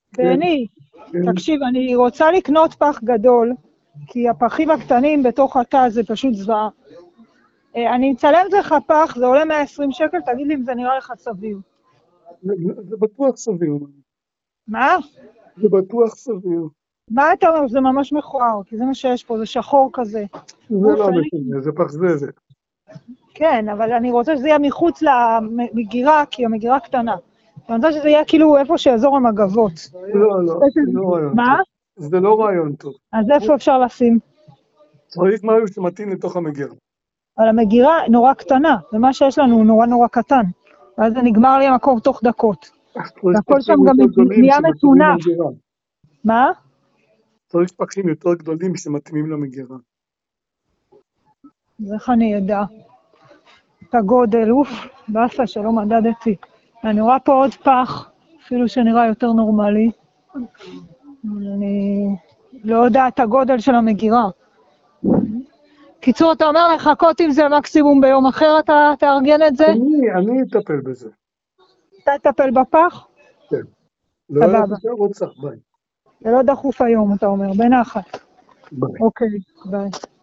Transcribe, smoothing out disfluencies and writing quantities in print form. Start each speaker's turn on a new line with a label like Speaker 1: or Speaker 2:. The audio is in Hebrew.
Speaker 1: כן,
Speaker 2: בני,
Speaker 1: כן.
Speaker 2: תקשיב, אני רוצה לקנות פח גדול, כי הפחים הקטנים בתוך התא זה פשוט זוועה. אני מצלמת לך פח, זה עולה 120 שקל, תגיד לי אם זה נראה לך סביר.
Speaker 1: זה בטוח סביר.
Speaker 2: מה?
Speaker 1: זה בטוח סביר.
Speaker 2: מה אתה אומר? זה ממש מכוער, כי זה מה שיש פה, זה שחור כזה.
Speaker 1: זה לא משנה, זה פח זבל.
Speaker 2: כן, אבל אני רוצה שזה יהיה מחוץ למגירה, כי המגירה קטנה. אני רוצה שזה יהיה כאילו איפה שאזור המגבות.
Speaker 1: לא, זה לא רעיון טוב.
Speaker 2: מה?
Speaker 1: זה לא רעיון טוב.
Speaker 2: אז איפה אפשר לשים?
Speaker 1: צריך משהו שמתאים לתוך המגירה.
Speaker 2: אבל המגירה נורא קטנה, ומה שיש לנו הוא נורא קטן. ואז זה נגמר לי המקום תוך דקות. והכל שם גם נהיה מטונף. מה?
Speaker 1: צריך פחים יותר גדולים שמתאימים למגירה.
Speaker 2: אז איך אני אדע? את הגודל, באסה שלא מדדתי. אני רואה פה עוד פח, אפילו שנראה יותר נורמלי. אני לא יודע את הגודל של המגירה. קיצור, אתה אומר לחכות עם זה מקסימום ביום אחר, אתה תארגן את זה?
Speaker 1: אני אטפל בזה.
Speaker 2: אתה תטפל בפח?
Speaker 1: כן. לא איפה שרוצה, ביי.
Speaker 2: זה לא דחוף היום, אתה אומר, בנחת.
Speaker 1: ביי.
Speaker 2: אוקיי, ביי.